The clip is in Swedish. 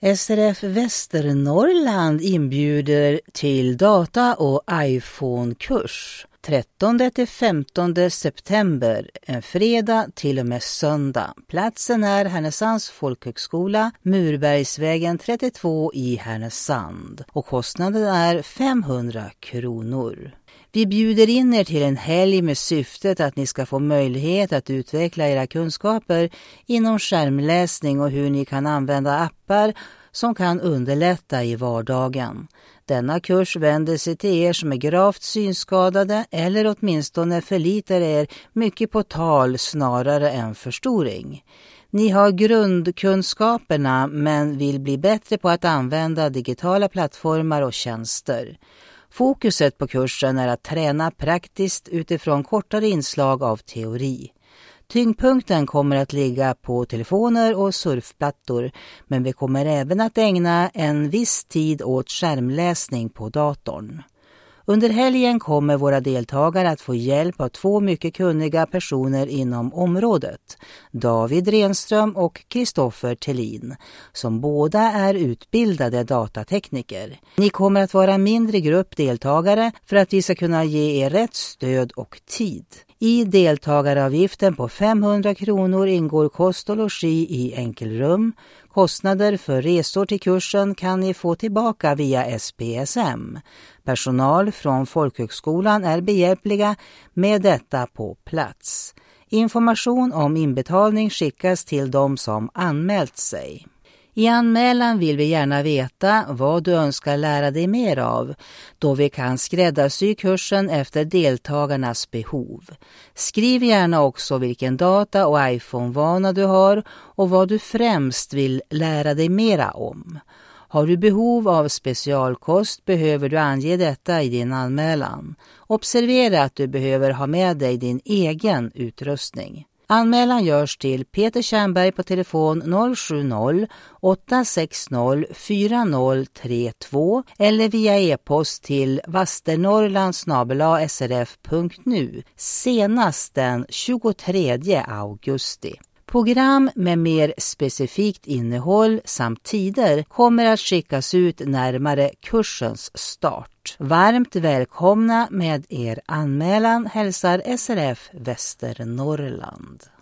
SRF Västernorrland inbjuder till data- och iPhone-kurs 13-15 september, en fredag till och med söndag. Platsen är Härnösands folkhögskola, Murbergsvägen 32 i Härnösand och kostnaden är 500 kronor. Vi bjuder in er till en helg med syftet att ni ska få möjlighet att utveckla era kunskaper inom skärmläsning och hur ni kan använda appar som kan underlätta i vardagen. Denna kurs vänder sig till er som är gravt synskadade eller åtminstone förlitar er mycket på tal snarare än förstoring. Ni har grundkunskaperna men vill bli bättre på att använda digitala plattformar och tjänster. Fokuset på kursen är att träna praktiskt utifrån kortare inslag av teori. Tyngdpunkten kommer att ligga på telefoner och surfplattor, men vi kommer även att ägna en viss tid åt skärmläsning på datorn. Under helgen kommer våra deltagare att få hjälp av 2 mycket kunniga personer inom området, David Renström och Kristoffer Tellin, som båda är utbildade datatekniker. Ni kommer att vara en mindre grupp deltagare för att vi ska kunna ge er rätt stöd och tid. I deltagaravgiften på 500 kronor ingår kost och logi i enkelrum. Kostnader för resor till kursen kan ni få tillbaka via SPSM. Personal från folkhögskolan är behjälpliga med detta på plats. Information om inbetalning skickas till de som anmält sig. I anmälan vill vi gärna veta vad du önskar lära dig mer av, då vi kan skräddarsy kursen efter deltagarnas behov. Skriv gärna också vilken data- och iPhone-vana du har och vad du främst vill lära dig mera om. Har du behov av specialkost behöver du ange detta i din anmälan. Observera att du behöver ha med dig din egen utrustning. Anmälan görs till Peter Tjernberg på telefon 070-860-4032 eller via e-post till vasternorrland@srf.nu senast den 23 augusti. Program med mer specifikt innehåll samt tider kommer att skickas ut närmare kursens start. Varmt välkomna med er anmälan hälsar SRF Västernorrland.